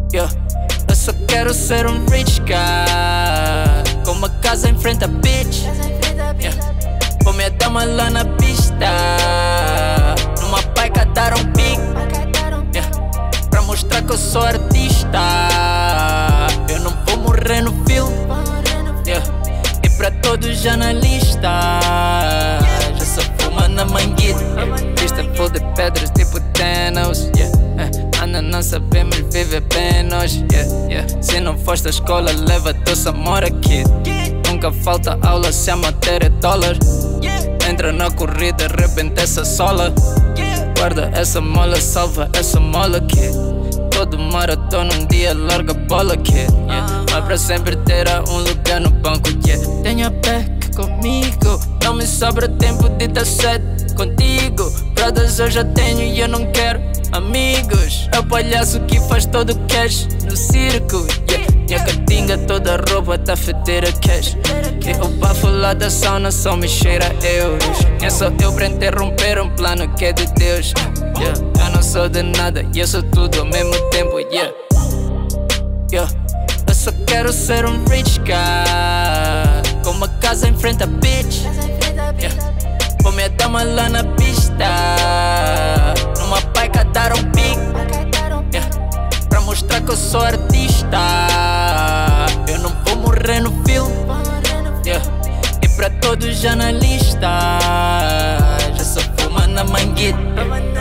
Yeah. Eu só quero ser um rich guy, com uma casa em frente à beach. Yeah. Com minha dama lá na pista, numa bike a dar um pique. Yeah. Pra mostrar que eu sou artista, eu não vou morrer no filme. Yeah. E pra todos já na lista, já só fuma na manguita. Pista full de pedras tipo Thanos. Yeah. Ainda não sabemos viver bem nós. Se não foste à escola, leva teu Samora Kid. Nunca falta aula se a matéria é dólar. Entra na corrida, arrebenta essa sola. Guarda essa mola, salva essa mola, kid. Todo maratona um dia larga a bola, kid. Mas pra sempre terá um lugar no banco, Tenho a back comigo, não me sobra tempo de dar set contigo. Brothers eu já tenho e eu não quero amigos. É o palhaço que faz todo o cash no circo. Minha catinga toda roupa tá a feder a cash. E o bafo lá da sauna só me cheira a euros. É só eu pra interromper um plano que é de Deus. Eu não sou de nada e eu sou tudo ao mesmo tempo. Eu só quero ser um rich guy, com uma casa em frente à beach. Com minha dama lá na pista, numa bike a dar um pique. Pra mostrar que eu sou artista, eu não vou morrer no filme. E pra todos já na lista, já só fuma na manguita.